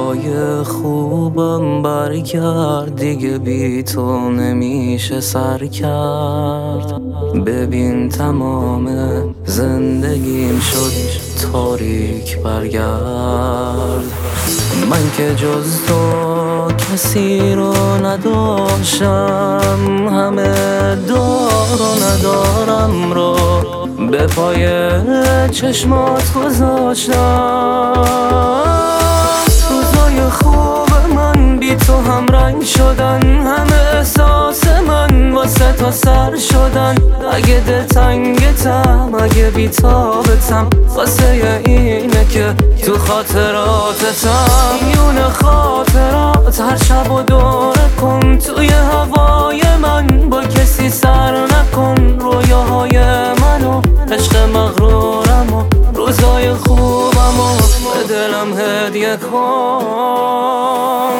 هوای خوبم برگرد، دیگه بی تو نمیشه سر کرد. ببین تمام زندگیم شد تاریک، برگرد. من که جز تو کسی رو نداشتم، همه دار و ندارم رو به پای چشمات گذاشتم. روزای خوب من بی تو هم رنگ شدن، همه احساس من واسه تو سر شدن. اگه دلتنگتم، اگه بی‌تابتم، واسه اینه که تو خاطراتتم. میون خاطرات هر شب و دوره کن، توی هوای من با کسی سر نکن. رویاهای منو، عشق مغرورم و روزای خوبم و به دلم هدیه کن.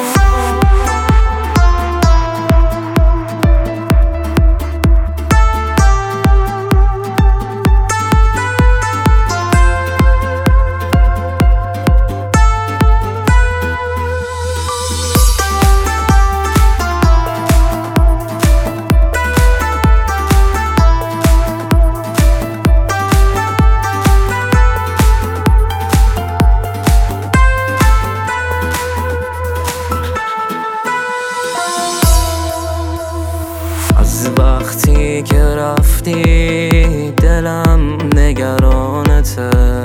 از وقتی که رفتی دلم نگرانته،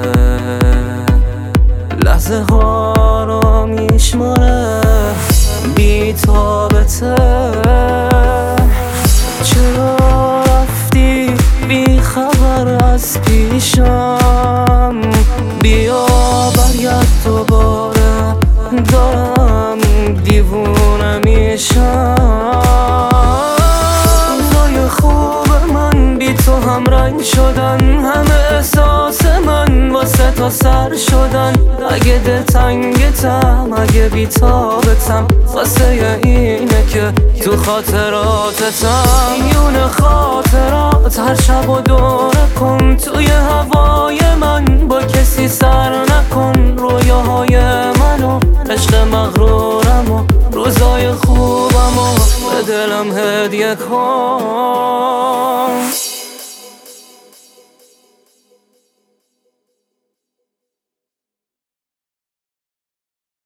لحظه ها رو میشماره بی‌تابته. چرا رفتی بی خبر از پیشم؟ بیا برگرد دوباره، دارم دیوونه میشم. هم رنگ شدن، همه احساس من واسه تو سر شدن. اگه دلتنگتم، اگه بی‌تابتم، واسه اینه که تو خاطراتتم. میون خاطرات هر شب و دوره کن، توی هوای من با کسی سر نکن. رویاهای منو، عشق مغرورم و روزای خوبم و به دلم هدیه کن.